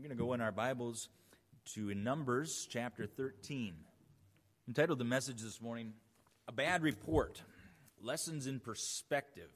We're going to go in our Bibles to Numbers chapter 13. Entitled the message this morning, A Bad Report, Lessons in Perspective.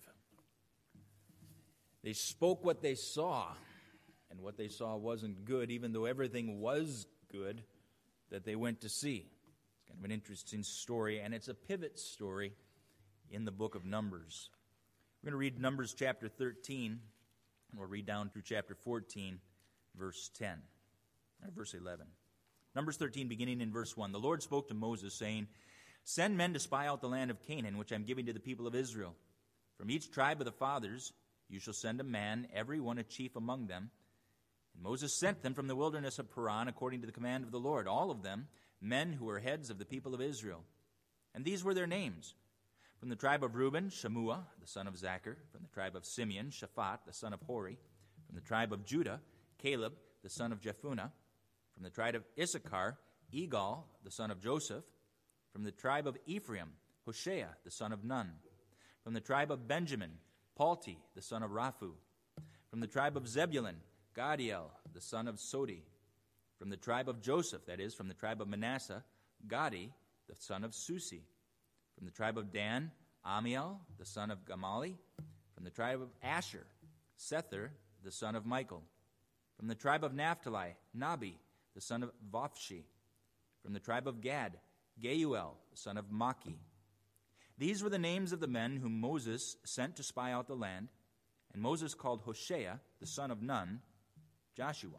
They spoke what they saw, and what they saw wasn't good, even though everything was good that they went to see. It's kind of an interesting story, and it's a pivot story in the book of Numbers. We're going to read Numbers chapter 13, and we'll read down through chapter 14, verse 10, or verse 11. Numbers 13, beginning in verse 1. The Lord spoke to Moses, saying, "Send men to spy out the land of Canaan, which I am giving to the people of Israel. From each tribe of the fathers you shall send a man, every one a chief among them." And Moses sent them from the wilderness of Paran, according to the command of the Lord, all of them men who were heads of the people of Israel. And these were their names. From the tribe of Reuben, Shammua, the son of Zachar. From the tribe of Simeon, Shaphat, the son of Hori. From the tribe of Judah, Caleb, the son of Jephunneh. From the tribe of Issachar, Egal, the son of Joseph. From the tribe of Ephraim, Hoshea, the son of Nun. From the tribe of Benjamin, Palti, the son of Raphu. From the tribe of Zebulun, Gadiel, the son of Sodi. From the tribe of Joseph, that is, from the tribe of Manasseh, Gadi, the son of Susi. From the tribe of Dan, Amiel, the son of Gamali. From the tribe of Asher, Sethur, the son of Michael. From the tribe of Naphtali, Nabi, the son of Vophshi. From the tribe of Gad, Geuel, the son of Maki. These were the names of the men whom Moses sent to spy out the land, and Moses called Hoshea, the son of Nun, Joshua.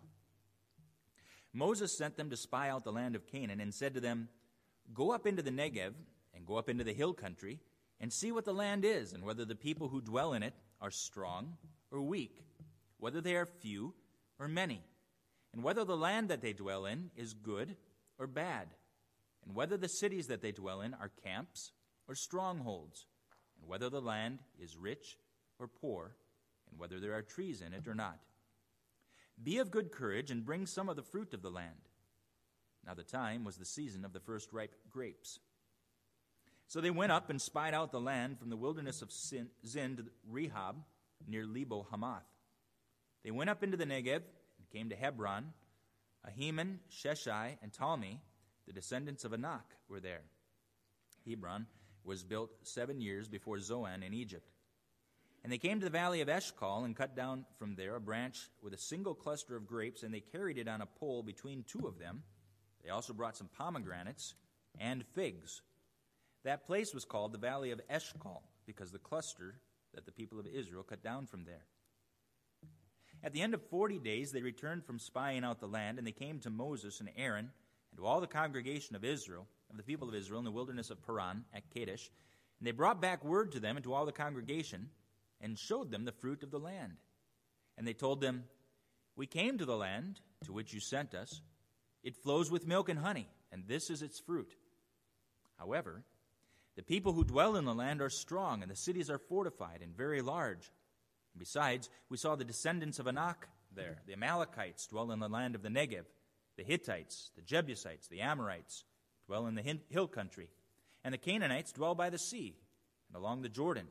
Moses sent them to spy out the land of Canaan, and said to them, "Go up into the Negev, and go up into the hill country, and see what the land is, and whether the people who dwell in it are strong or weak, whether they are few or many, and whether the land that they dwell in is good or bad, and whether the cities that they dwell in are camps or strongholds, and whether the land is rich or poor, and whether there are trees in it or not. Be of good courage and bring some of the fruit of the land." Now the time was the season of the first ripe grapes. So they went up and spied out the land from the wilderness of Zin to Rehob near Lebo Hamath. They went up into the Negev and came to Hebron. Ahiman, Sheshai, and Talmi, the descendants of Anak, were there. Hebron was built 7 years before Zoan in Egypt. And they came to the valley of Eshcol and cut down from there a branch with a single cluster of grapes, and they carried it on a pole between two of them. They also brought some pomegranates and figs. That place was called the valley of Eshcol, because the cluster that the people of Israel cut down from there. At the end of 40 days, they returned from spying out the land, and they came to Moses and Aaron and to all the congregation of Israel, of the people of Israel, in the wilderness of Paran at Kadesh. And they brought back word to them and to all the congregation, and showed them the fruit of the land. And they told them, "We came to the land to which you sent us. It flows with milk and honey, and this is its fruit. However, the people who dwell in the land are strong, and the cities are fortified and very large. And besides, we saw the descendants of Anak there. The Amalekites dwell in the land of the Negev. The Hittites, the Jebusites, the Amorites dwell in the hill country. And the Canaanites dwell by the sea and along the Jordan."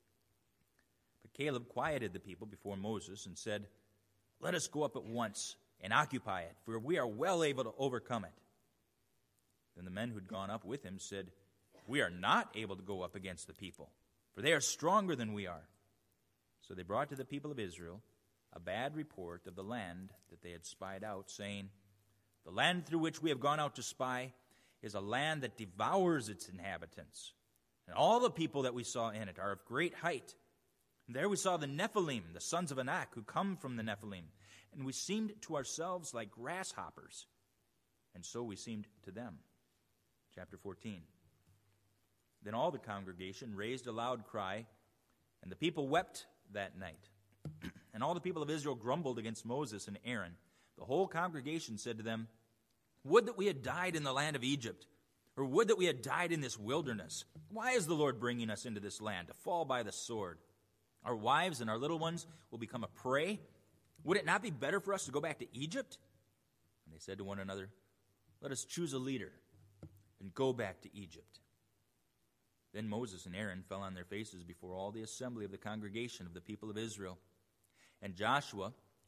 But Caleb quieted the people before Moses and said, "Let us go up at once and occupy it, for we are well able to overcome it." Then the men who had gone up with him said, "We are not able to go up against the people, for they are stronger than we are." So they brought to the people of Israel a bad report of the land that they had spied out, saying, "The land through which we have gone out to spy is a land that devours its inhabitants. And all the people that we saw in it are of great height. And there we saw the Nephilim, the sons of Anak, who come from the Nephilim. And we seemed to ourselves like grasshoppers. And so we seemed to them." Chapter 14. Then all the congregation raised a loud cry, and the people wept that night. And all the people of Israel grumbled against Moses and Aaron. The whole congregation said to them, "Would that we had died in the land of Egypt, or would that we had died in this wilderness. Why is the Lord bringing us into this land to fall by the sword? Our wives and our little ones will become a prey. Would it not be better for us to go back to Egypt?" And they said to one another, "Let us choose a leader and go back to Egypt." Then Moses and Aaron fell on their faces before all the assembly of the congregation of the people of Israel. And Joshua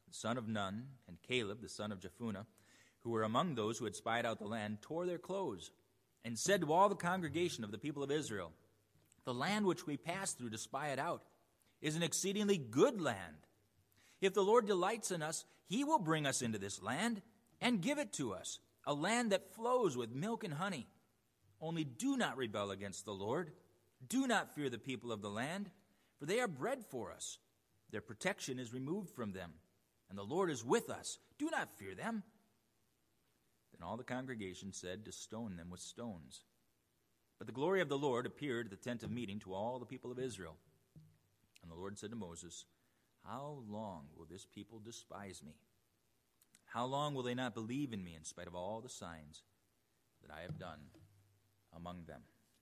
the son of Nun, and Caleb, the son of Jephunneh, who were among those who had spied out the land, tore their clothes, and said to all the congregation of the people of Israel, "The land which we passed through to spy it out is an exceedingly good land. If the Lord delights in us, he will bring us into this land and give it to us, a land that flows with milk and honey. Only do not rebel against the Lord. Do not fear the people of the land, for they are bread for us. Their protection is removed from them, and the Lord is with us. Do not fear them." Then all the congregation said to stone them with stones. But the glory of the Lord appeared at the tent of meeting to all the people of Israel. And the Lord said to Moses, "How long will this people despise me? How long will they not believe in me in spite of all the signs that I have done among them?"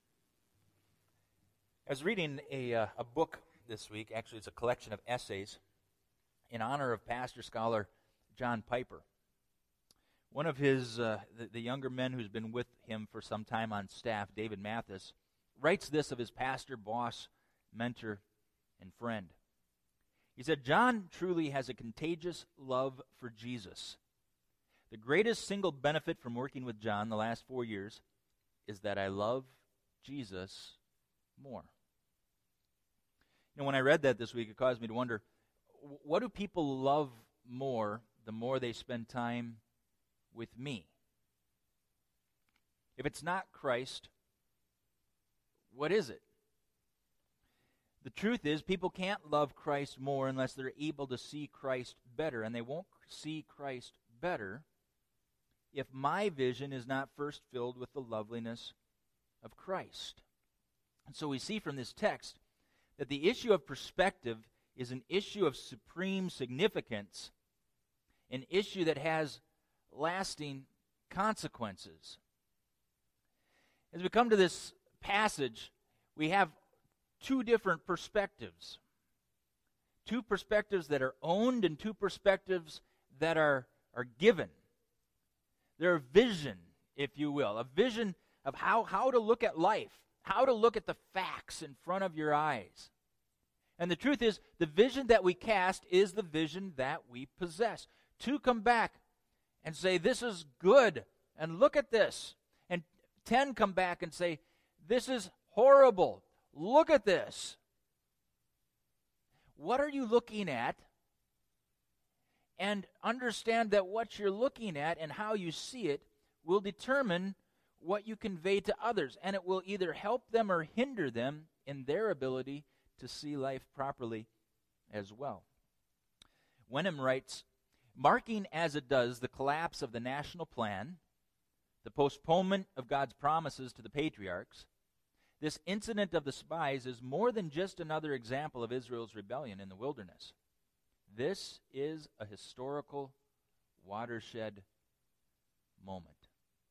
I was reading a book this week. Actually, it's a collection of essays in honor of pastor scholar John Piper. One of his, the younger men who's been with him for some time on staff, David Mathis, writes this of his pastor, boss, mentor, and friend. He said, "John truly has a contagious love for Jesus. The greatest single benefit from working with John the last 4 years is that I love Jesus more." You know, when I read that this week, it caused me to wonder, what do people love more the more they spend time with me? If it's not Christ, what is it? The truth is, people can't love Christ more unless they're able to see Christ better, and they won't see Christ better if my vision is not first filled with the loveliness of Christ. And so we see from this text that the issue of perspective is an issue of supreme significance, an issue that has lasting consequences. As we come to this passage, we have two different perspectives. Two perspectives that are owned and two perspectives that are given. They're a vision, if you will, a vision of how to look at life, how to look at the facts in front of your eyes. And the truth is, the vision that we cast is the vision that we possess. Two come back and say, "This is good," and look at this. And 10 come back and say, "This is horrible. Look at this." What are you looking at? And understand that what you're looking at and how you see it will determine what you convey to others. And it will either help them or hinder them in their ability to see life properly as well. Wenham writes, "Marking as it does the collapse of the national plan, the postponement of God's promises to the patriarchs, this incident of the spies is more than just another example of Israel's rebellion in the wilderness. This is a historical watershed moment."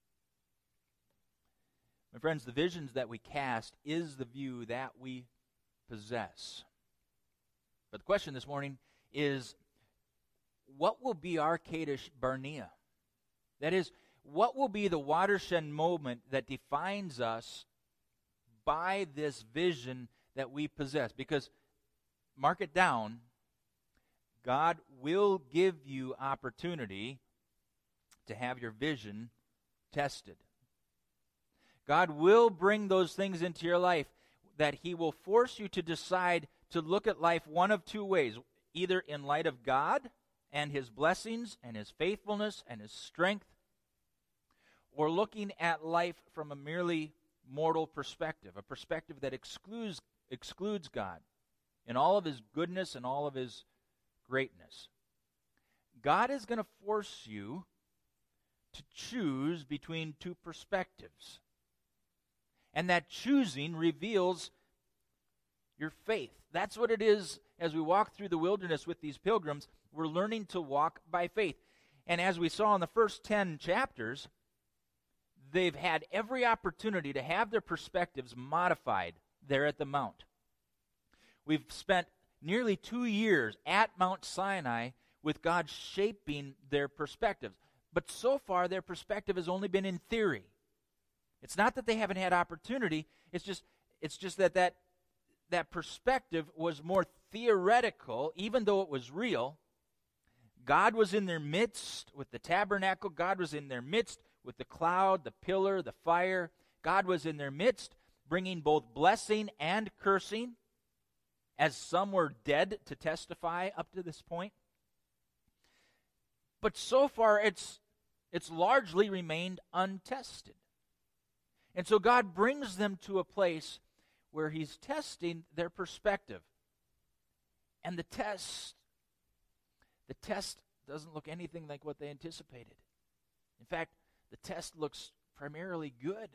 My friends, the visions that we cast is the view that we possess. But the question this morning is, what will be our Kadesh Barnea? That is, what will be the watershed moment that defines us by this vision that we possess? Because, mark it down, God will give you opportunity to have your vision tested. God will bring those things into your life that He will force you to decide to look at life one of two ways, either in light of God and His blessings and His faithfulness and His strength, or looking at life from a merely mortal perspective, a perspective that excludes God in all of His goodness and all of His greatness. God is going to force you to choose between two perspectives. And that choosing reveals your faith. That's what it is as we walk through the wilderness with these pilgrims. We're learning to walk by faith. And as we saw in the first 10 chapters, they've had every opportunity to have their perspectives modified there at the Mount. We've spent nearly 2 years at Mount Sinai with God shaping their perspectives. But so far, their perspective has only been in theory. It's not that they haven't had opportunity. It's just that perspective was more theoretical, even though it was real. God was in their midst with the tabernacle. God was in their midst with the cloud, the pillar, the fire. God was in their midst, bringing both blessing and cursing, as some were dead to testify up to this point. But so far, it's largely remained untested. And so God brings them to a place where he's testing their perspective. And the test doesn't look anything like what they anticipated. In fact, the test looks primarily good.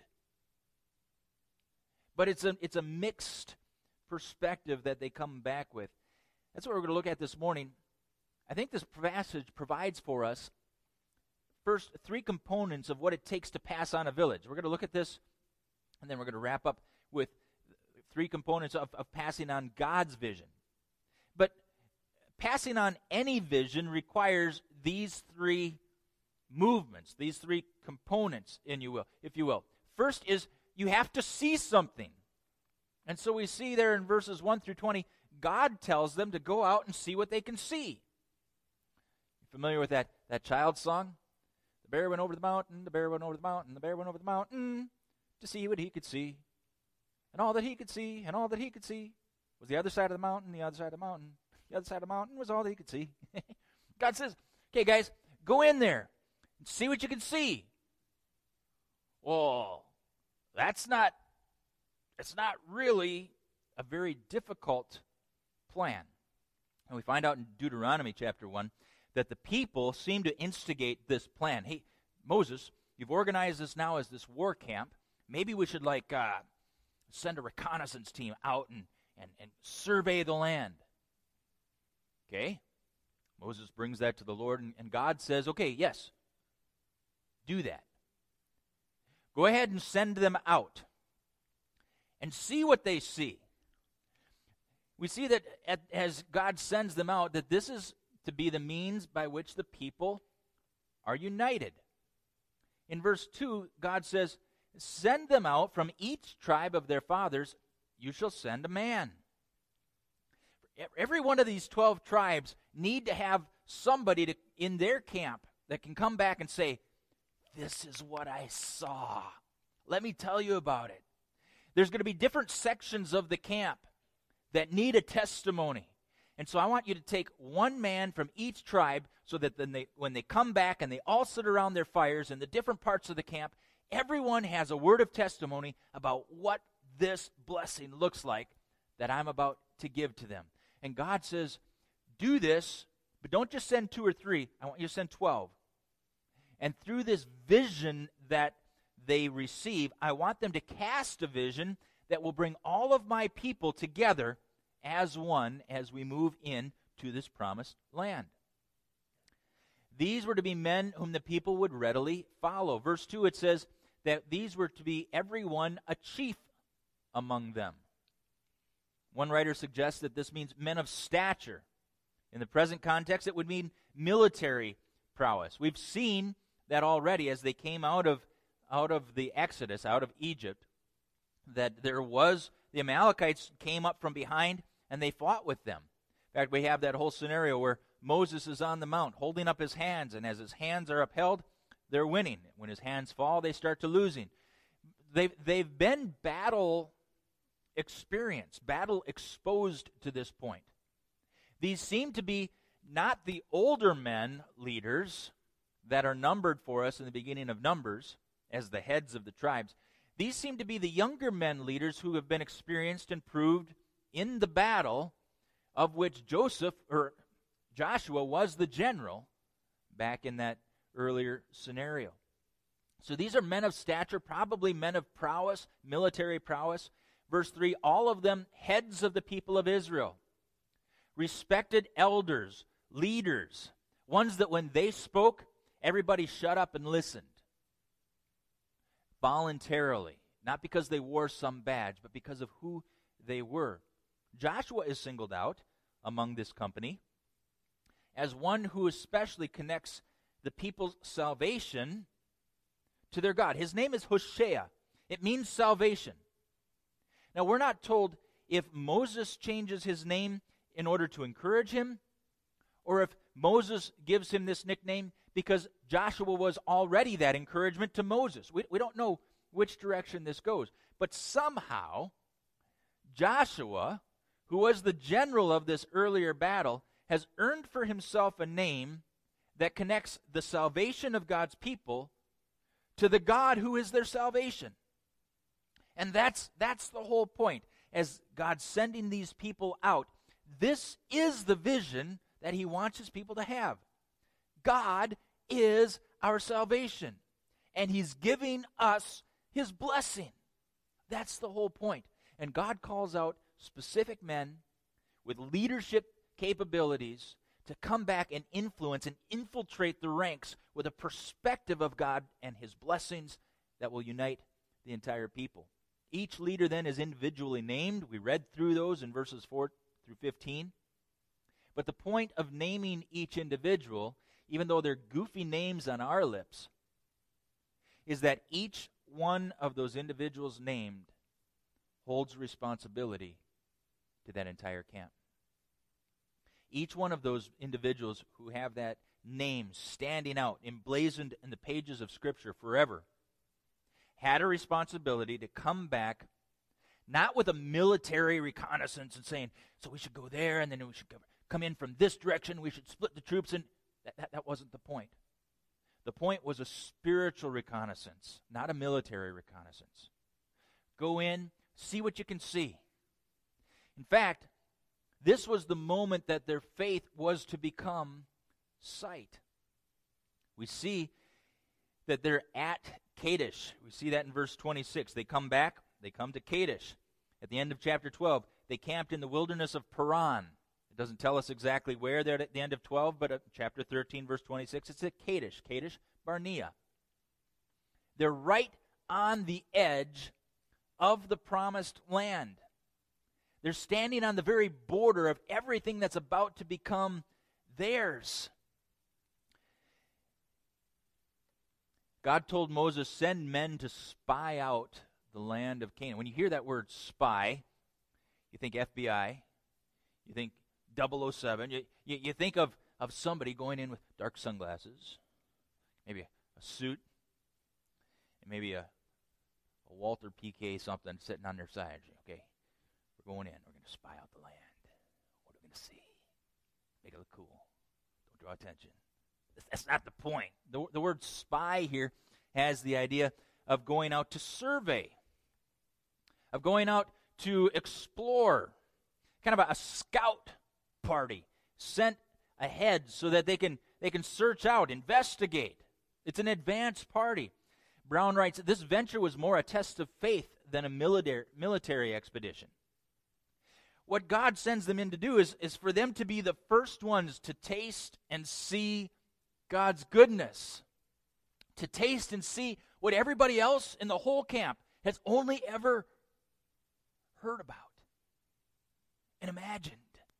But it's a mixed perspective that they come back with. That's what we're going to look at this morning. I think this passage provides for us first three components of what it takes to pass on a village. We're going to look at this, and then we're going to wrap up with three components of passing on God's vision. But passing on any vision requires these three movements, these three components, if you will. First is you have to see something. And so we see there in verses 1 through 20, God tells them to go out and see what they can see. You familiar with that child song? The bear went over the mountain, the bear went over the mountain, the bear went over the mountain to see what he could see. And all that he could see, and all that he could see was the other side of the mountain, the other side of the mountain. The other side of the mountain was all that he could see. God says, okay, guys, go in there and see what you can see. Well, it's not really a very difficult plan. And we find out in Deuteronomy chapter 1 that the people seem to instigate this plan. Hey, Moses, you've organized this now as this war camp. Maybe we should send a reconnaissance team out and survey the land. Okay? Moses brings that to the Lord, and God says, okay, yes, do that. Go ahead and send them out and see what they see. We see that as God sends them out, that this is to be the means by which the people are united. In verse 2, God says, send them out from each tribe of their fathers, you shall send a man. Every one of these 12 tribes need to have somebody in their camp that can come back and say, this is what I saw. Let me tell you about it. There's going to be different sections of the camp that need a testimony. And so I want you to take one man from each tribe so that when they come back and they all sit around their fires in the different parts of the camp, everyone has a word of testimony about what this blessing looks like that I'm about to give to them. And God says, do this, but don't just send 2 or 3. I want you to send 12. And through this vision that they receive, I want them to cast a vision that will bring all of my people together as one as we move into this promised land. These were to be men whom the people would readily follow. Verse 2, it says that these were to be everyone a chief among them. One writer suggests that this means men of stature. In the present context, it would mean military prowess. We've seen that already as they came out of the Exodus, out of Egypt, that the Amalekites came up from behind and they fought with them. In fact, we have that whole scenario where Moses is on the mount holding up his hands, and as his hands are upheld, they're winning. When his hands fall, they start to losing. They've been battle experienced, battle exposed to this point. These seem to be not the older men leaders that are numbered for us in the beginning of Numbers as the heads of the tribes. These seem to be the younger men leaders who have been experienced and proved in the battle of which Joshua was the general back in that earlier scenario. So these are men of stature, probably men of prowess, military prowess. Verse 3, all of them heads of the people of Israel, respected elders, leaders, ones that when they spoke, everybody shut up and listened. Voluntarily, not because they wore some badge, but because of who they were. Joshua is singled out among this company as one who especially connects the people's salvation to their God. His name is Hoshea. It means salvation. Now, we're not told if Moses changes his name in order to encourage him, or if Moses gives him this nickname because Joshua was already that encouragement to Moses. We don't know which direction this goes. But somehow, Joshua, who was the general of this earlier battle, has earned for himself a name that connects the salvation of God's people to the God who is their salvation. And that's the whole point. As God's sending these people out, this is the vision that he wants his people to have. God is our salvation, and he's giving us his blessing. That's the whole point. And God calls out specific men with leadership capabilities to come back and influence and infiltrate the ranks with a perspective of God and his blessings that will unite the entire people. Each leader then is individually named. We read through those in verses 4 through 15. But the point of naming each individual, even though they're goofy names on our lips, is that each one of those individuals named holds responsibility to that entire camp. Each one of those individuals who have that name standing out, emblazoned in the pages of Scripture forever, had a responsibility to come back, not with a military reconnaissance and saying, so we should go there, and then we should come in from this direction, we should split the troops, and that wasn't the point. The point was a spiritual reconnaissance, not a military reconnaissance. Go in, see what you can see. In fact, this was the moment that their faith was to become sight. We see that they're at Kadesh. We see that in verse 26. They come back, they come to Kadesh. At the end of chapter 12, they camped in the wilderness of Paran. It doesn't tell us exactly where they're at the end of 12, but at chapter 13, verse 26, it's at Kadesh, Kadesh Barnea. They're right on the edge of the promised land. They're standing on the very border of everything that's about to become theirs. God told Moses, send men to spy out the land of Canaan. When you hear that word spy, you think FBI, you think 007, you think of somebody going in with dark sunglasses, maybe a suit, and maybe a Walter PK something sitting on their side. Okay, we're going in. We're going to spy out the land. What are we going to see? Make it look cool. Don't draw attention. That's not the point. The word spy here has the idea of going out to survey, of going out to explore, kind of a scout party sent ahead so that they can search out, investigate. It's an advance party. Brown writes, this venture was more a test of faith than a military expedition. What God sends them in to do is for them to be the first ones to taste and see God's goodness, to taste and see what everybody else in the whole camp has only ever heard about and imagined.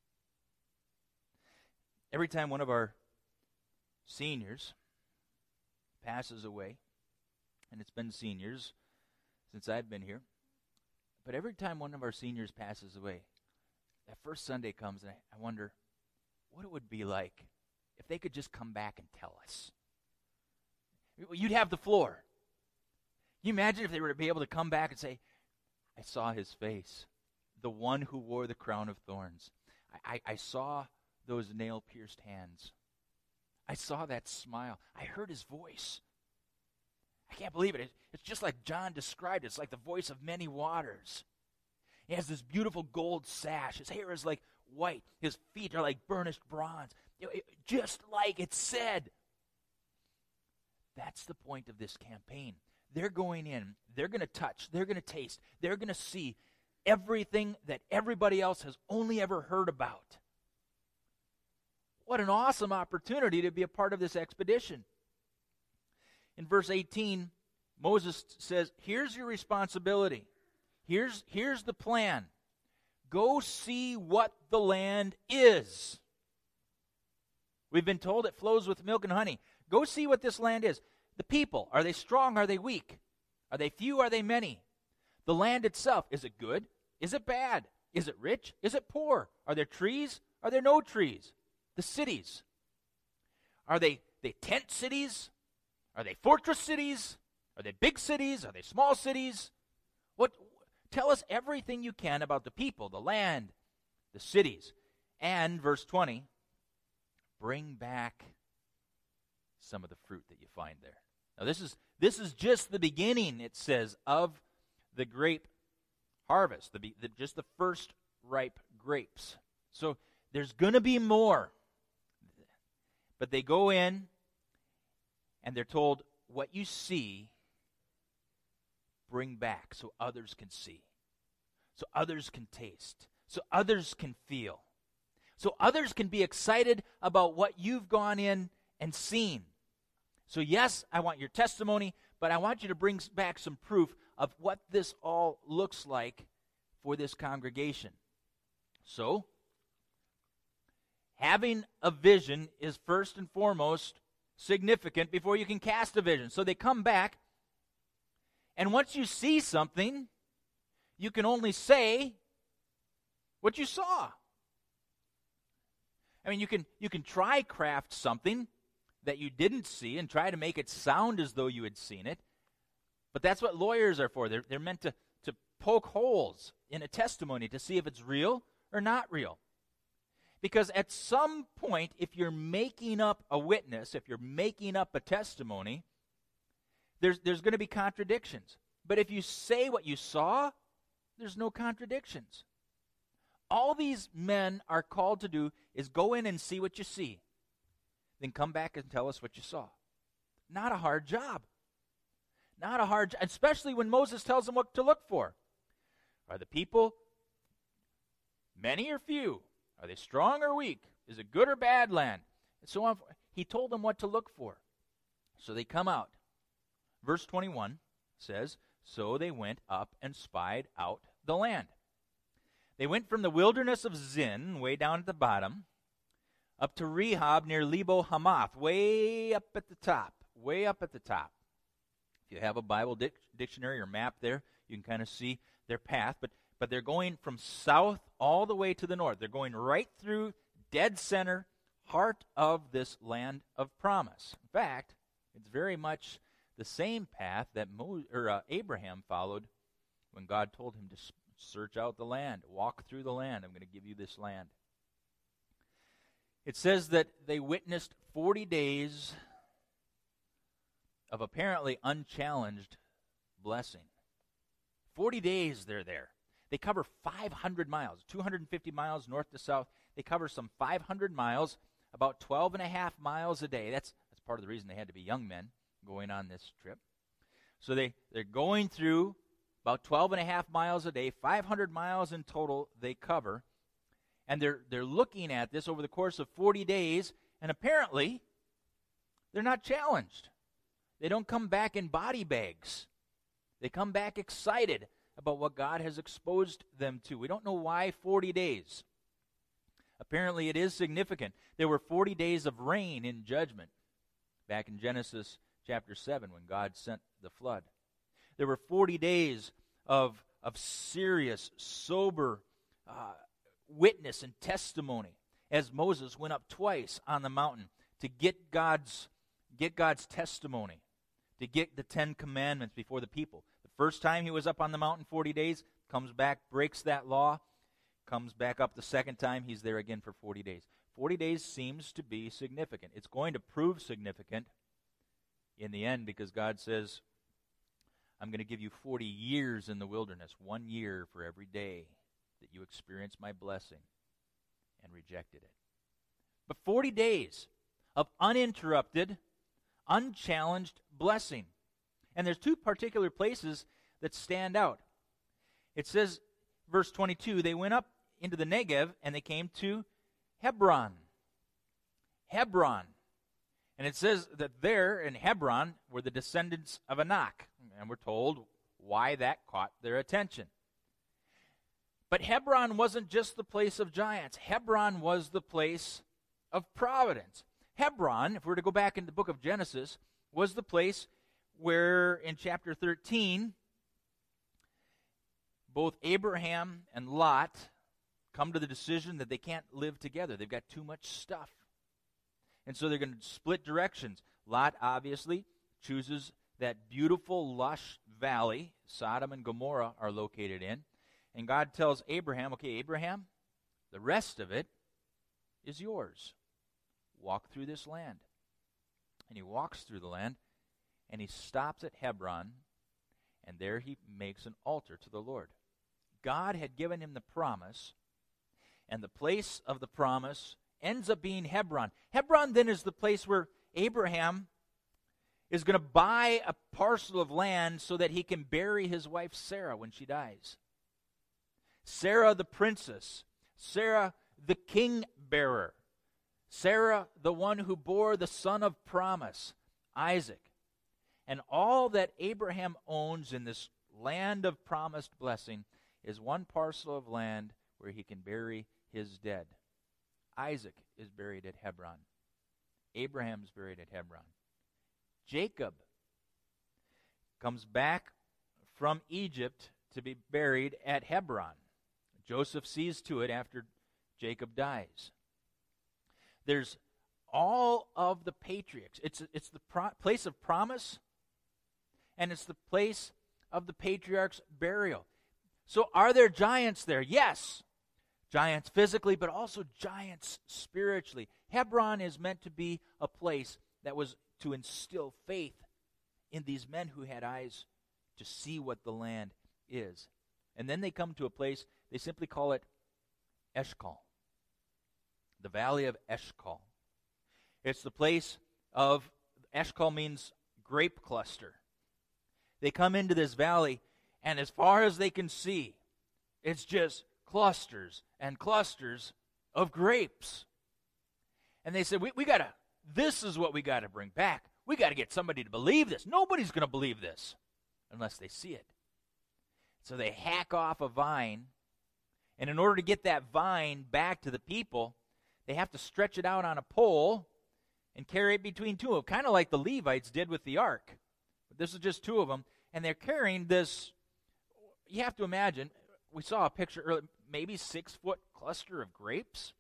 Every time one of our seniors passes away, and it's been seniors since I've been here, but every time one of our seniors passes away, that first Sunday comes, and I wonder what it would be like if they could just come back and tell us. You'd have the floor. Can you imagine if they were to be able to come back and say, I saw his face, the one who wore the crown of thorns. I saw those nail-pierced hands. I saw that smile. I heard his voice. I can't believe it. It's just like John described it. It's like the voice of many waters. He has this beautiful gold sash. His hair is like white. His feet are like burnished bronze. Just like it said. That's the point of this campaign. They're going in. They're going to touch. They're going to taste. They're going to see everything that everybody else has only ever heard about. What an awesome opportunity to be a part of this expedition. In verse 18, Moses says, here's your responsibility. Here's the plan. Go see what the land is. We've been told it flows with milk and honey. Go see what this land is. The people, are they strong? Are they weak? Are they few? Are they many? The land itself, is it good? Is it bad? Is it rich? Is it poor? Are there trees? Are there no trees? The cities, Are they tent cities? Are they fortress cities? Are they big cities? Are they small cities? Tell us everything you can about the people, the land, the cities. And, verse 20, bring back some of the fruit that you find there. Now, this is just the beginning, it says, of the grape harvest, just the first ripe grapes. So there's going to be more. But they go in, and they're told, what you see, bring back so others can see, so others can taste, so others can feel, so others can be excited about what you've gone in and seen. So yes, I want your testimony, but I want you to bring back some proof of what this all looks like for this congregation. So, having a vision is first and foremost significant before you can cast a vision. So they come back, and once you see something, you can only say what you saw. I mean, you can try craft something that you didn't see and try to make it sound as though you had seen it, but that's what lawyers are for. They're meant to poke holes in a testimony to see if it's real or not real. Because at some point, if you're making up a witness, if you're making up a testimony, there's going to be contradictions. But if you say what you saw, there's no contradictions. All these men are called to do is go in and see what you see. Then come back and tell us what you saw. Not a hard job. Not a hard job, especially when Moses tells them what to look for. Are the people many or few? Are they strong or weak? Is it good or bad land? And so on. He told them what to look for. So they come out. Verse 21 says, so they went up and spied out the land. They went from the wilderness of Zin, way down at the bottom, up to Rehob near Lebo Hamath, way up at the top. Way up at the top. If you have a Bible dictionary or map there, you can kind of see their path. But they're going from south all the way to the north. They're going right through dead center, heart of this land of promise. In fact, it's very much the same path that Abraham followed when God told him to search out the land, walk through the land. I'm going to give you this land. It says that they witnessed 40 days of apparently unchallenged blessing. 40 days they're there. They cover 500 miles, 250 miles north to south. They cover some 500 miles, about 12 and a half miles a day. That's part of the reason they had to be young men going on this trip. So they're going through about 12 and a half miles a day, 500 miles in total they cover. And they're looking at this over the course of 40 days, and apparently they're not challenged. They don't come back in body bags. They come back excited about what God has exposed them to. We don't know why 40 days. Apparently it is significant. There were 40 days of rain in judgment back in Genesis chapter 7 when God sent the flood. There were 40 days of serious, sober witness and testimony as Moses went up twice on the mountain to get God's testimony, to get the 10 Commandments before the people. The first time he was up on the mountain 40 days, comes back, breaks that law, comes back up the second time, he's there again for 40 days. 40 days seems to be significant. It's going to prove significant in the end because God says, I'm going to give you 40 years in the wilderness, 1 year for every day that you experience my blessing, and rejected it. But 40 days of uninterrupted, unchallenged blessing. And there's two particular places that stand out. It says, verse 22, they went up into the Negev and they came to Hebron. Hebron. And it says that there in Hebron were the descendants of Anak. And we're told why that caught their attention. But Hebron wasn't just the place of giants. Hebron was the place of providence. Hebron, if we were to go back in the book of Genesis, was the place where in chapter 13, both Abraham and Lot come to the decision that they can't live together. They've got too much stuff. And so they're going to split directions. Lot obviously chooses that beautiful, lush valley Sodom and Gomorrah are located in. And God tells Abraham, okay, Abraham, the rest of it is yours. Walk through this land. And he walks through the land, and he stops at Hebron, and there he makes an altar to the Lord. God had given him the promise, and the place of the promise ends up being Hebron. Hebron then is the place where Abraham is going to buy a parcel of land so that he can bury his wife Sarah when she dies. Sarah the princess, Sarah the king bearer, Sarah the one who bore the son of promise, Isaac. And all that Abraham owns in this land of promised blessing is one parcel of land where he can bury his dead. Isaac is buried at Hebron. Abraham's buried at Hebron. Jacob comes back from Egypt to be buried at Hebron. Joseph sees to it after Jacob dies. There's all of the patriarchs. It's the place of promise, and it's the place of the patriarchs' burial. So are there giants there? Yes. Giants physically, but also giants spiritually. Hebron is meant to be a place that was to instill faith in these men who had eyes to see what the land is. And then they come to a place, they simply call it Eshcol. The valley of Eshcol. It's the place of, Eshcol means grape cluster. They come into this valley, and as far as they can see, it's just clusters and clusters of grapes. And they said, we gotta, this is what we got to bring back. We got to get somebody to believe this. Nobody's going to believe this unless they see it. So they hack off a vine, and in order to get that vine back to the people, they have to stretch it out on a pole and carry it between two of them, kind of like the Levites did with the ark. But this is just two of them, and they're carrying this, you have to imagine, we saw a picture earlier, maybe 6-foot cluster of grapes.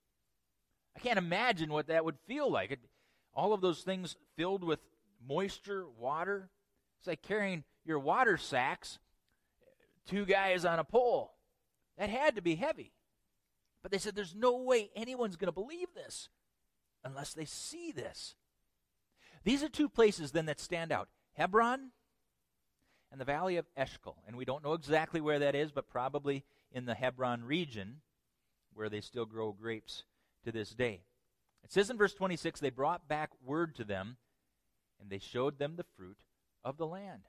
I can't imagine what that would feel like. All of those things filled with moisture, water. It's like carrying your water sacks, two guys on a pole. That had to be heavy. But they said there's no way anyone's going to believe this unless they see this. These are two places then that stand out. Hebron and the valley of Eshcol. And we don't know exactly where that is, but probably in the Hebron region where they still grow grapes to this day. It says in verse 26, they brought back word to them, and they showed them the fruit of the land.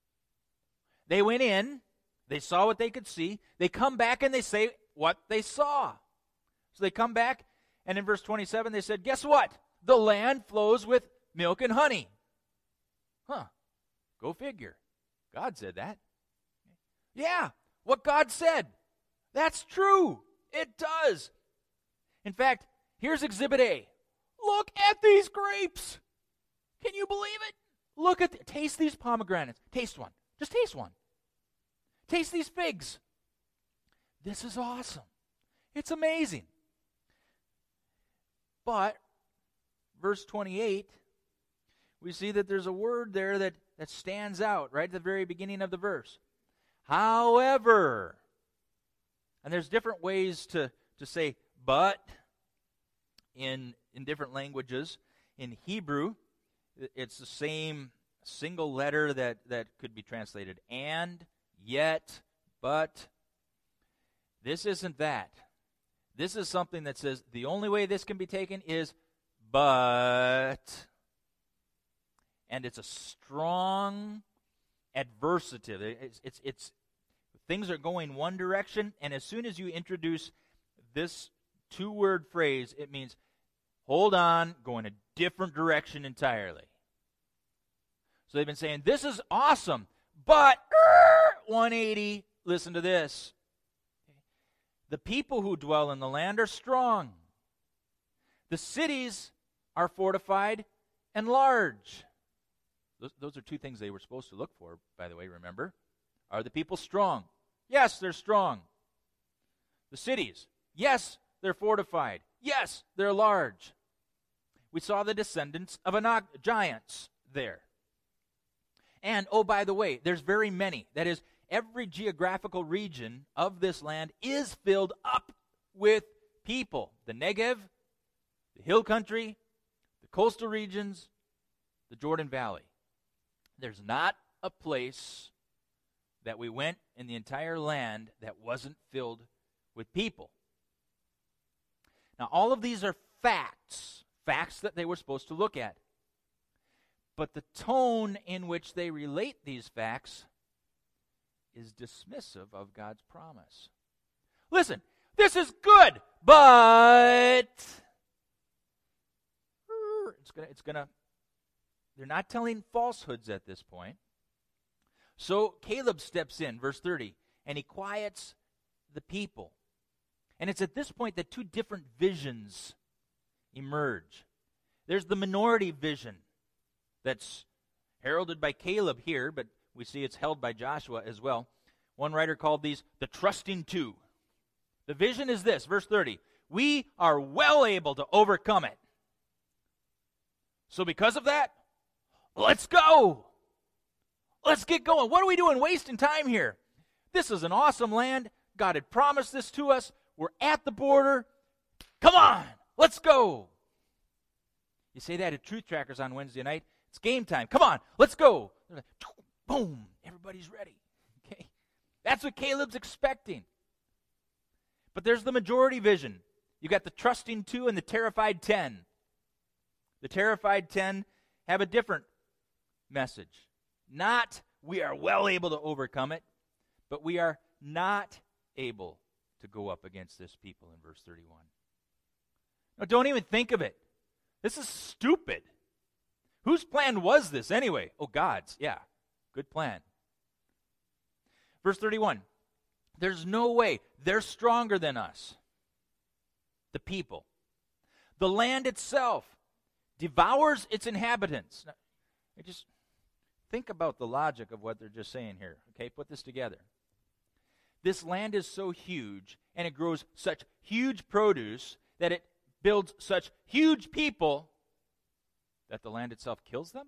They went in, they saw what they could see, they come back and they say what they saw. So they come back, and in verse 27 they said, guess what? The land flows with milk and honey. Go figure. God said that. Yeah, what God said. That's true. It does. In fact, here's Exhibit A. Look at these grapes. Can you believe it? Taste these pomegranates. Taste one. Just taste one. Taste these figs. This is awesome. It's amazing. But, verse 28, we see that there's a word there that stands out right at the very beginning of the verse. However, and there's different ways to say but in different languages. In Hebrew, it's the same single letter that could be translated and, yet, but. This isn't that. This is something that says the only way this can be taken is but. And it's a strong adversative. It's things are going one direction, and as soon as you introduce this two-word phrase, it means hold on, go in a different direction entirely. So they've been saying, this is awesome, but 180, listen to this. The people who dwell in the land are strong. The cities are fortified and large. Those are two things they were supposed to look for, by the way, remember? Are the people strong? Yes, they're strong. The cities, yes, they're fortified. Yes, they're large. we saw the descendants of Anak, giants there. And, oh, by the way, there's very many. That is, every geographical region of this land is filled up with people. The Negev, the hill country, the coastal regions, the Jordan Valley. There's not a place that we went in the entire land that wasn't filled with people. Now, all of these are facts that they were supposed to look at. But the tone in which they relate these facts is dismissive of God's promise. Listen, this is good, but they're not telling falsehoods at this point. So Caleb steps in, verse 30, and he quiets the people. And it's at this point that two different visions emerge. There's the minority vision that's heralded by Caleb here, but we see it's held by Joshua as well. One writer called these the trusting two. The vision is this, verse 30. We are well able to overcome it. So because of that, let's go. Let's get going. What are we doing wasting time here? This is an awesome land. God had promised this to us. We're at the border. Come on, let's go. You say that at Truth Trackers on Wednesday night. It's game time. Come on, let's go. Like, boom, everybody's ready. Okay, that's what Caleb's expecting. But there's the majority vision. You got the trusting 2 and the terrified 10. The terrified 10 have a different message. Not we are well able to overcome it, but we are not able to go up against this people in verse 31. Now, don't even think of it. This is stupid. Whose plan was this anyway? Oh, God's. Yeah, good plan. Verse 31. There's no way. They're stronger than us. The people. The land itself devours its inhabitants. Now, just think about the logic of what they're just saying here. Okay, put this together. This land is so huge, and it grows such huge produce that it builds such huge people that the land itself kills them?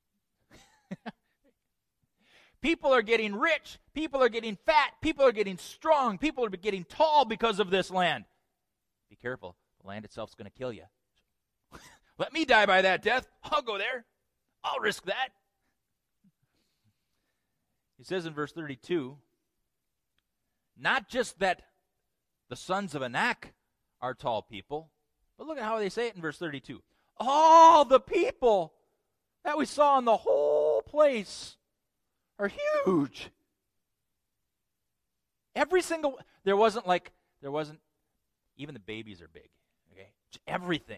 People are getting rich. People are getting fat. People are getting strong. People are getting tall because of this land. Be careful. The land itself is going to kill you. Let me die by that death. I'll go there. I'll risk that. He says in verse 32, not just that the sons of Anak are tall people, but look at how they say it in verse 32. All the people that we saw in the whole place are huge. Every single, there wasn't even the babies are big. Okay, everything.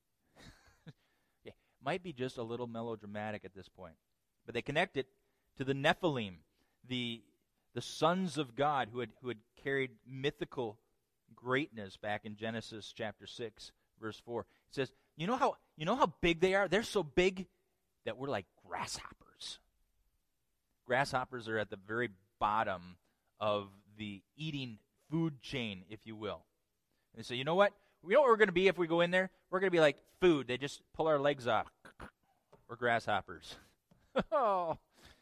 Might be just a little melodramatic at this point, but they connect it to the Nephilim, the sons of God who had carried mythical greatness back in Genesis chapter 6, verse 4. It says, you know how big they are? They're so big that we're like grasshoppers. Grasshoppers are at the very bottom of the eating food chain, if you will. And they say, you know what? We know what we're going to be if we go in there? We're going to be like food. They just pull our legs off. We're grasshoppers. Oh.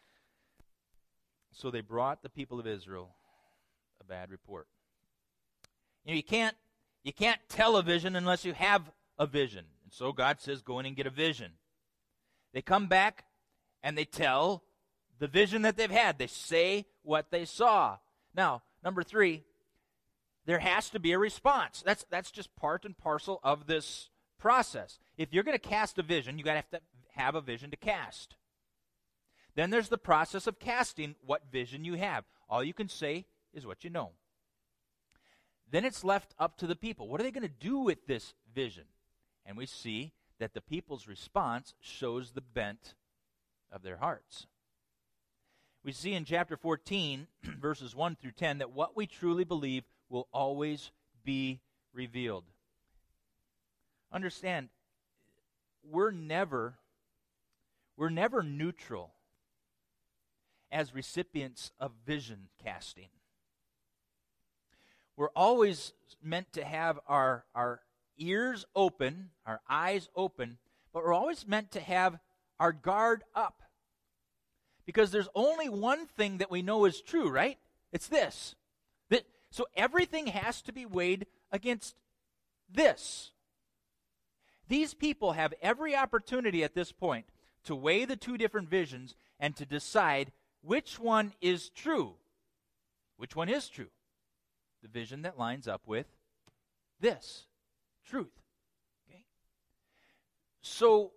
So they brought the people of Israel a bad report. You can't tell a vision unless you have a vision. And so God says, go in and get a vision. They come back and they tell the vision that they've had. They say what they saw. Now, number 3, there has to be a response. That's just part and parcel of this process. If you're going to cast a vision, you got to have a vision to cast. Then there's the process of casting what vision you have. All you can say is what you know. Then it's left up to the people. What are they going to do with this vision? And we see that the people's response shows the bent of their hearts. We see in chapter 14, verses 1 through 10, that what we truly believe will always be revealed. Understand, we're never neutral as recipients of vision casting. We're always meant to have our ears open, our eyes open, but we're always meant to have our guard up. Because there's only one thing that we know is true, right? It's this. So everything has to be weighed against this. These people have every opportunity at this point to weigh the two different visions and to decide which one is true. Which one is true? The vision that lines up with this truth. Okay? So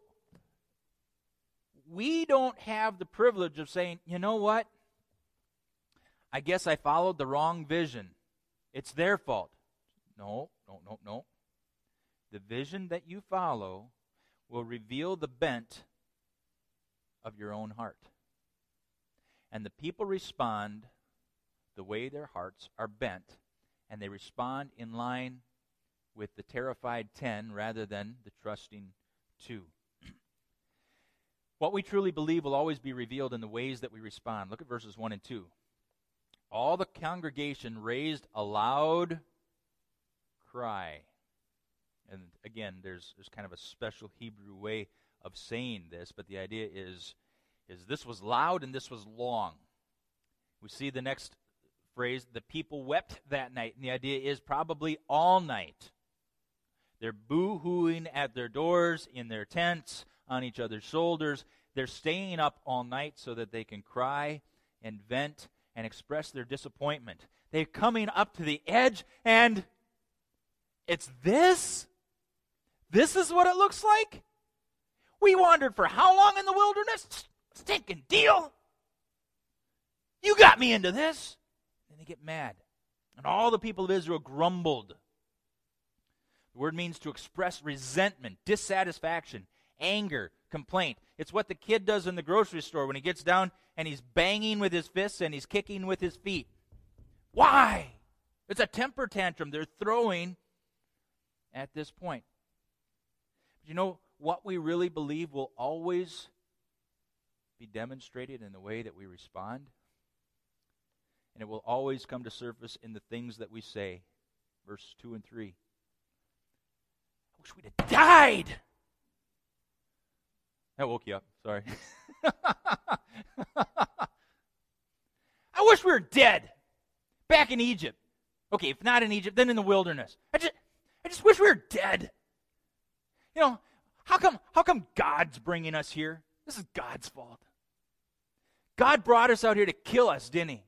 we don't have the privilege of saying, you know what? I guess I followed the wrong vision. It's their fault. No. The vision that you follow will reveal the bent of your own heart. And the people respond the way their hearts are bent, and they respond in line with the terrified 10 rather than the trusting 2. What we truly believe will always be revealed in the ways that we respond. Look at verses 1 and 2. All the congregation raised a loud cry. And again, there's kind of a special Hebrew way of saying this, but the idea is this was loud and this was long. We see the next phrase, the people wept that night, and the idea is probably all night. They're boo-hooing at their doors, in their tents, on each other's shoulders. They're staying up all night so that they can cry and vent and express their disappointment. They're coming up to the edge, and it's this? This is what it looks like? We wandered for how long in the wilderness? Stinking deal. You got me into this. And they get mad. And all the people of Israel grumbled. The word means to express resentment, dissatisfaction, anger, complaint. It's what the kid does in the grocery store when he gets down and he's banging with his fists and he's kicking with his feet. Why? It's a temper tantrum they're throwing at this point. But you know, what we really believe will always be demonstrated in the way that we respond. And it will always come to surface in the things that we say. Verses 2 and 3. I wish we'd have died. That woke you up. Sorry. I wish we were dead. Back in Egypt. Okay, if not in Egypt, then in the wilderness. I just wish we were dead. You know, how come God's bringing us here? This is God's fault. God brought us out here to kill us, didn't he?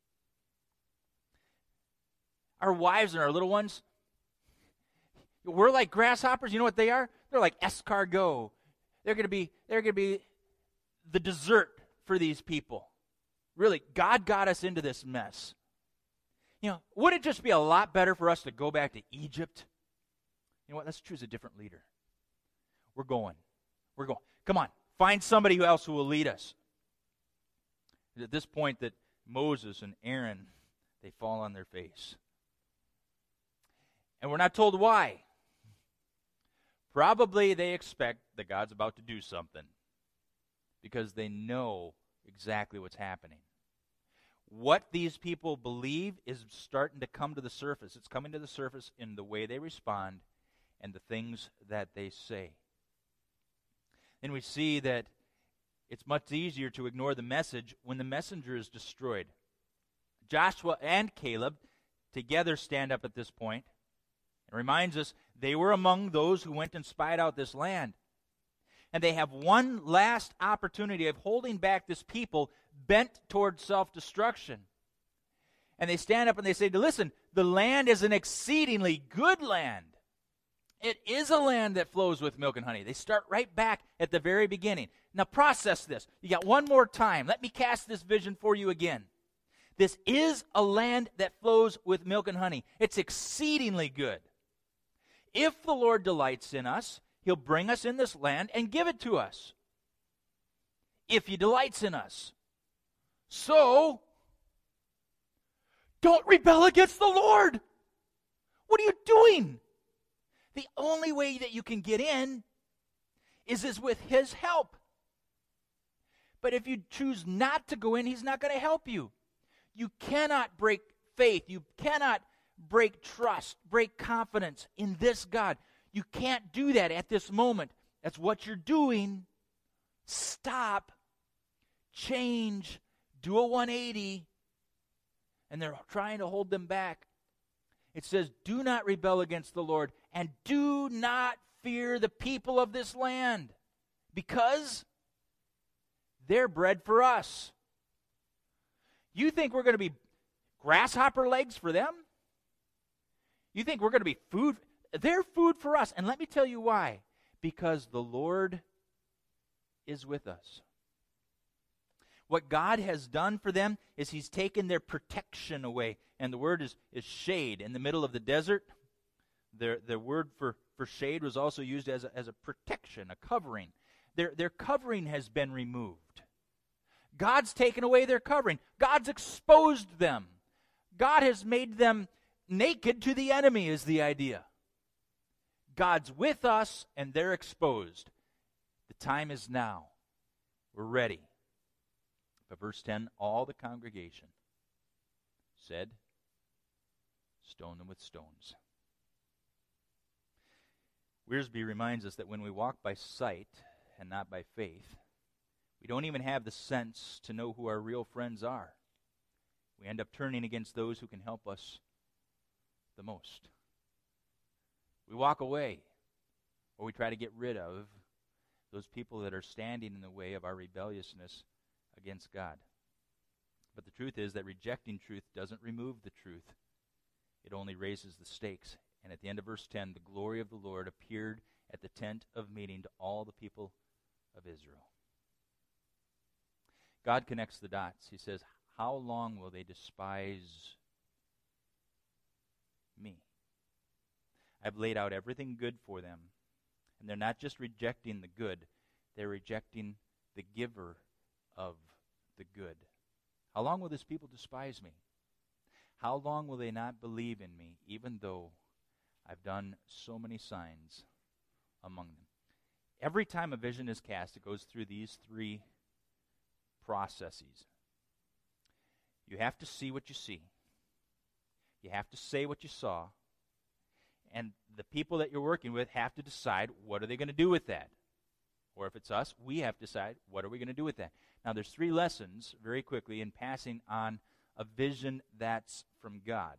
Our wives and our little ones, we're like grasshoppers. You know what they are? They're like escargot. They're going to be the dessert for these people. Really, God got us into this mess. You know, would it just be a lot better for us to go back to Egypt? You know what? Let's choose a different leader. We're going. Come on, find somebody else who will lead us. It's at this point that Moses and Aaron, they fall on their face. And we're not told why. Probably they expect that God's about to do something because they know exactly what's happening. What these people believe is starting to come to the surface. It's coming to the surface in the way they respond and the things that they say. Then we see that it's much easier to ignore the message when the messenger is destroyed. Joshua and Caleb together stand up at this point. It reminds us they were among those who went and spied out this land. And they have one last opportunity of holding back this people bent towards self-destruction. And they stand up and they say, listen, the land is an exceedingly good land. It is a land that flows with milk and honey. They start right back at the very beginning. Now process this. You got one more time. Let me cast this vision for you again. This is a land that flows with milk and honey. It's exceedingly good. If the Lord delights in us, he'll bring us in this land and give it to us. If he delights in us. So, don't rebel against the Lord. What are you doing? The only way that you can get in is with his help. But if you choose not to go in, he's not going to help you. You cannot break faith. You cannot break trust, break confidence in this God. You can't do that at this moment that's what you're doing, stop, change, do a 180, and they're trying to hold them back. It says, do not rebel against the Lord, and do not fear the people of this land, because they're bread for us. You think we're going to be grasshopper legs for them? You think we're going to be food? They're food for us. And let me tell you why. Because the Lord is with us. What God has done for them is He's taken their protection away. And the word is shade. In the middle of the desert, the word for shade was also used as a protection, a covering. Their covering has been removed. God's taken away their covering. God's exposed them. God has made them naked to the enemy, is the idea. God's with us, and they're exposed. The time is now. We're ready. But verse 10, all the congregation said, stone them with stones. Wiersbe reminds us that when we walk by sight and not by faith, we don't even have the sense to know who our real friends are. We end up turning against those who can help us the most. We walk away, or we try to get rid of those people that are standing in the way of our rebelliousness against God. But the truth is that rejecting truth doesn't remove the truth. It only raises the stakes. And at the end of verse 10, the glory of the Lord appeared at the tent of meeting to all the people of Israel. God connects the dots. He says, how long will they despise me? I've laid out everything good for them. And they're not just rejecting the good, they're rejecting the giver of the good. How long will this people despise me? How long will they not believe in me, even though I've done so many signs among them? Every time a vision is cast, it goes through these three processes. You have to see what you see. You have to say what you saw. And the people that you're working with have to decide what are they going to do with that. Or if it's us, we have to decide what are we going to do with that. Now there's three lessons very quickly in passing on a vision that's from God.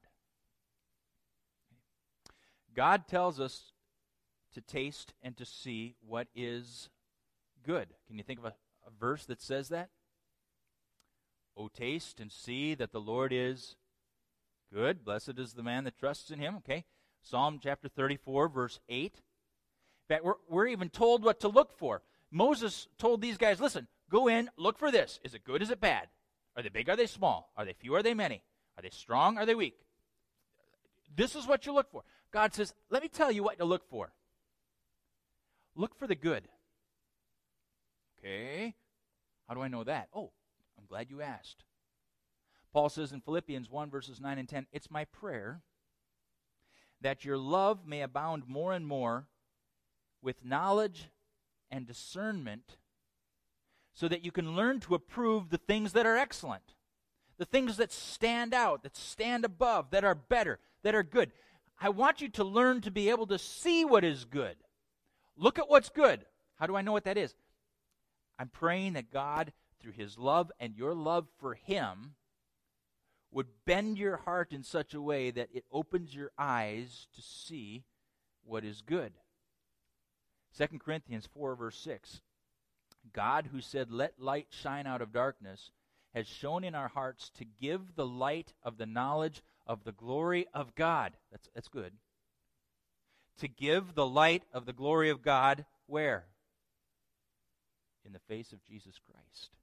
God tells us to taste and to see what is good. Can you think of a verse that says that? Oh, taste and see that the Lord is good. Blessed is the man that trusts in him. Okay. Psalm chapter 34, verse 8. In fact, we're even told what to look for. Moses told these guys, listen, go in, look for this. Is it good? Is it bad? Are they big? Are they small? Are they few? Are they many? Are they strong? Are they weak? This is what you look for. God says, let me tell you what to look for. Look for the good. Okay. How do I know that? Oh, I'm glad you asked. Paul says in Philippians 1, verses 9 and 10, it's my prayer that your love may abound more and more with knowledge and discernment, so that you can learn to approve the things that are excellent, the things that stand out, that stand above, that are better, that are good. I want you to learn to be able to see what is good. Look at what's good. How do I know what that is? I'm praying that God, through His love and your love for Him, would bend your heart in such a way that it opens your eyes to see what is good. 2 Corinthians 4, verse 6. God, who said, let light shine out of darkness, has shown in our hearts to give the light of the knowledge of the glory of God. That's good. To give the light of the glory of God, where? In the face of Jesus Christ.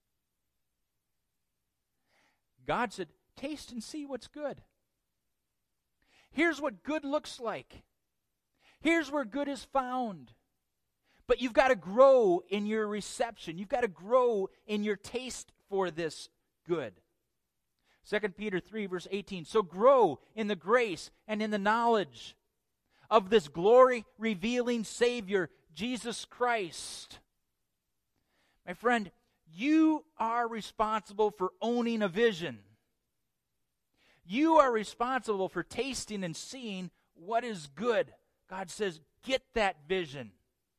God said, taste and see what's good. Here's what good looks like. Here's where good is found. But you've got to grow in your reception. You've got to grow in your taste for this good. 2 Peter 3, verse 18. So grow in the grace and in the knowledge of this glory-revealing Savior, Jesus Christ. My friend, you are responsible for owning a vision. You are responsible for tasting and seeing what is good. God says, get that vision.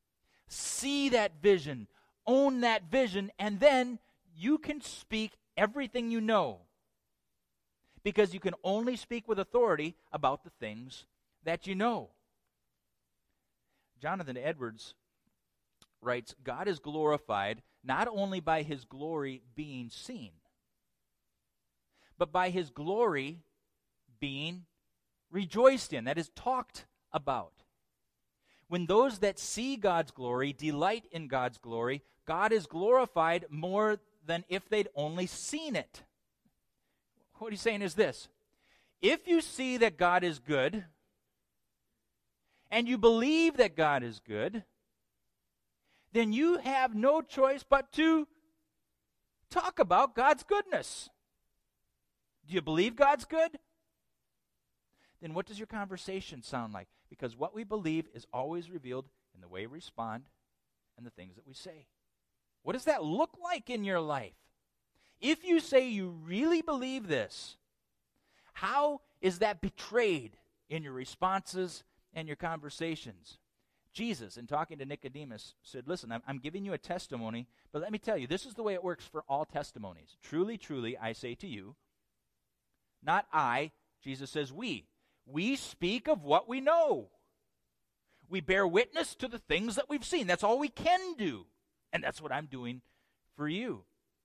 see that vision, own that vision, and then you can speak everything you know. Because you can only speak with authority about the things that you know. Jonathan Edwards writes, God is glorified not only by his glory being seen, but by his glory being rejoiced in, that is, talked about. When those that see God's glory delight in God's glory, God is glorified more than if they'd only seen it. What he's saying is this: if you see that God is good, and you believe that God is good, then you have no choice but to talk about God's goodness. Do you believe God's good? Then what does your conversation sound like? Because what we believe is always revealed in the way we respond and the things that we say. What does that look like in your life? If you say you really believe this, how is that betrayed in your responses and your conversations? Jesus, in talking to Nicodemus, said, listen, I'm giving you a testimony, but let me tell you, this is the way it works for all testimonies. Truly, truly, I say to you, not I, Jesus says we. We speak of what we know. We bear witness to the things that we've seen. That's all we can do. And that's what I'm doing for you.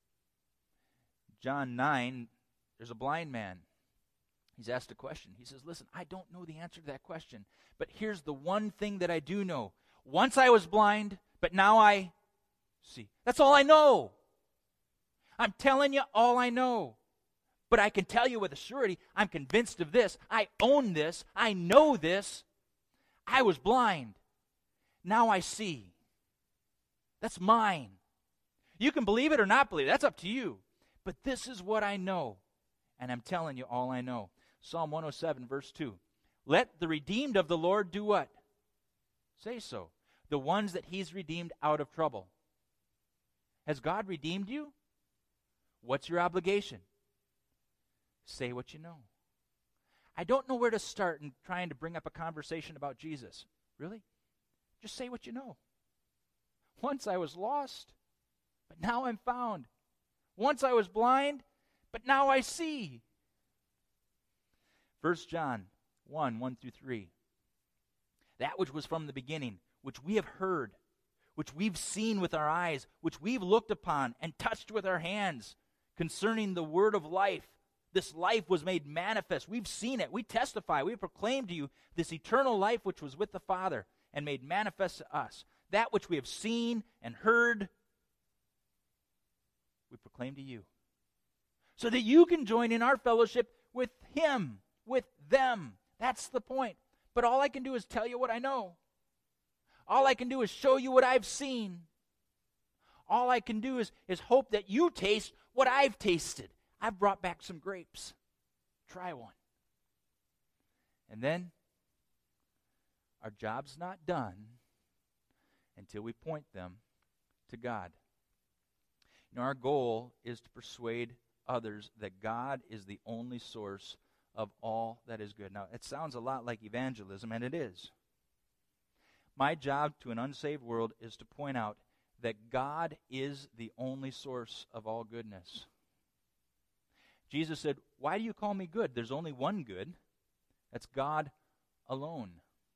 John 9, there's a blind man. He's asked a question. He says, listen, I don't know the answer to that question, but here's the one thing that I do know. Once I was blind, but now I see. That's all I know. I'm telling you all I know. But I can tell you with a surety, I'm convinced of this. I own this. I know this. I was blind. Now I see. That's mine. You can believe it or not believe it. That's up to you. But this is what I know. And I'm telling you all I know. Psalm 107, verse 2. Let the redeemed of the Lord do what? Say so. The ones that he's redeemed out of trouble. Has God redeemed you? What's your obligation? Say what you know. I don't know where to start in trying to bring up a conversation about Jesus. Really? Just say what you know. Once I was lost, but now I'm found. Once I was blind, but now I see. 1 John 1 through 3. That which was from the beginning, which we have heard, which we've seen with our eyes, which we've looked upon and touched with our hands, concerning the word of life. This life was made manifest. We've seen it. We testify. We proclaim to you this eternal life which was with the Father and made manifest to us. That which we have seen and heard, we proclaim to you. So that you can join in our fellowship with him, with them. That's the point. But all I can do is tell you what I know. All I can do is show you what I've seen. All I can do is hope that you taste what I've tasted. I've brought back some grapes. Try one. And then, our job's not done until we point them to God. You know, our goal is to persuade others that God is the only source of all that is good. Now, it sounds a lot like evangelism, and it is. My job to an unsaved world is to point out that God is the only source of all goodness. Jesus said, why do you call me good? There's only one good. That's God alone.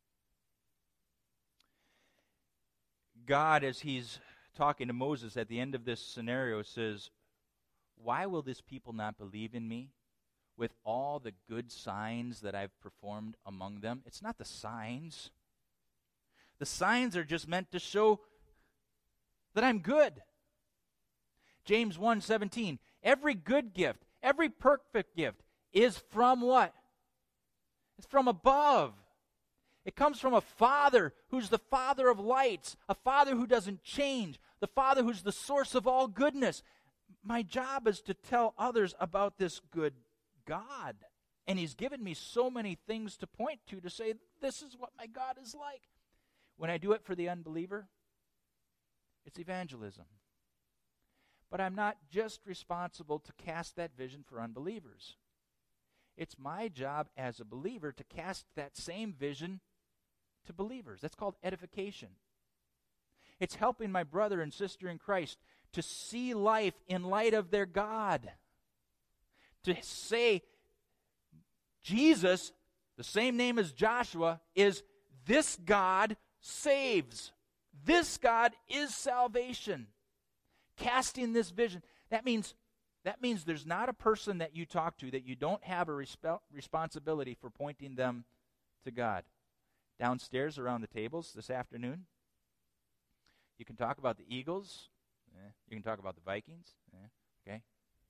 God, as he's talking to Moses at the end of this scenario, says, why will this people not believe in me with all the good signs that I've performed among them? It's not the signs. The signs are just meant to show that I'm good. James 1:17, every good gift, every perfect gift is from what? It's from above. It comes from a Father who's the Father of lights, a Father who doesn't change, the Father who's the source of all goodness. My job is to tell others about this good God. And he's given me so many things to point to say, this is what my God is like. When I do it for the unbeliever, it's evangelism. But I'm not just responsible to cast that vision for unbelievers. It's my job as a believer to cast that same vision to believers. That's called edification. It's helping my brother and sister in Christ to see life in light of their God. To say, Jesus, the same name as Joshua, is this God saves. This God is salvation. Casting this vision. That means there's not a person that you talk to that you don't have a responsibility for pointing them to God. Downstairs around the tables this afternoon, you can talk about the Eagles. You can talk about the Vikings. Okay.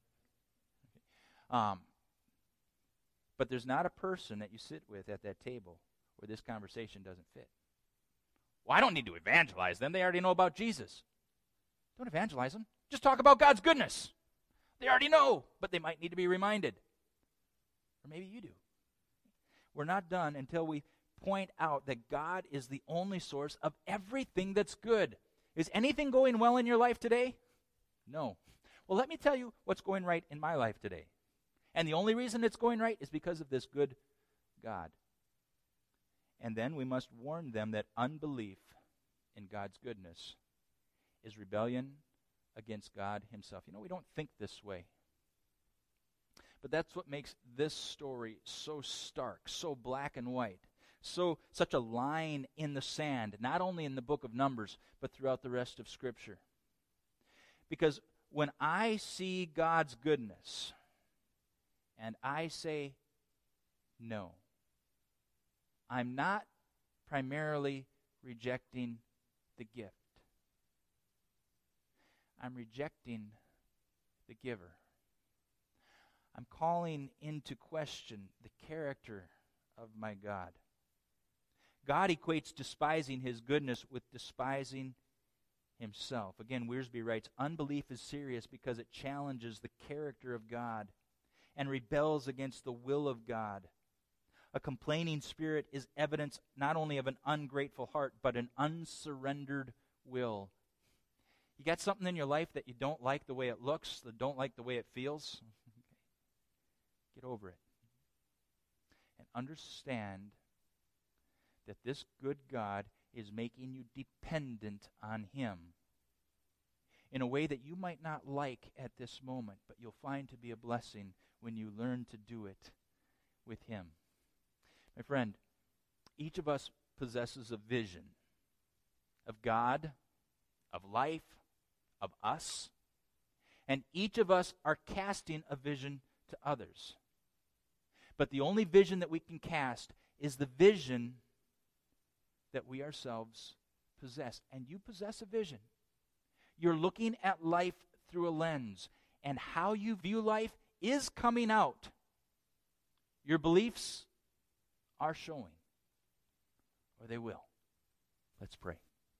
But there's not a person that you sit with at that table where this conversation doesn't fit. Well, I don't need to evangelize them. They already know about Jesus. Don't evangelize them. Just talk about God's goodness. They already know, but they might need to be reminded. Or maybe you do. We're not done until we point out that God is the only source of everything that's good. Is anything going well in your life today? No. Well, let me tell you what's going right in my life today. And the only reason it's going right is because of this good God. And then we must warn them that unbelief in God's goodness is rebellion against God himself. You know, we don't think this way. But that's what makes this story so stark, so black and white, such a line in the sand, not only in the book of Numbers, but throughout the rest of Scripture. Because when I see God's goodness, and I say no, I'm not primarily rejecting the gift. I'm rejecting the giver. I'm calling into question the character of my God. God equates despising his goodness with despising himself. Again, Wiersbe writes, unbelief is serious because it challenges the character of God and rebels against the will of God. A complaining spirit is evidence not only of an ungrateful heart, but an unsurrendered will. You got something in your life that you don't like the way it looks, that don't like the way it feels? Get over it. And understand that this good God is making you dependent on him in a way that you might not like at this moment, but you'll find to be a blessing when you learn to do it with him. My friend, each of us possesses a vision of God, of life, of us, and each of us are casting a vision to others. But the only vision that we can cast is the vision that we ourselves possess. And you possess a vision. You're looking at life through a lens, and how you view life is coming out. Your beliefs are showing, or they will. Let's pray.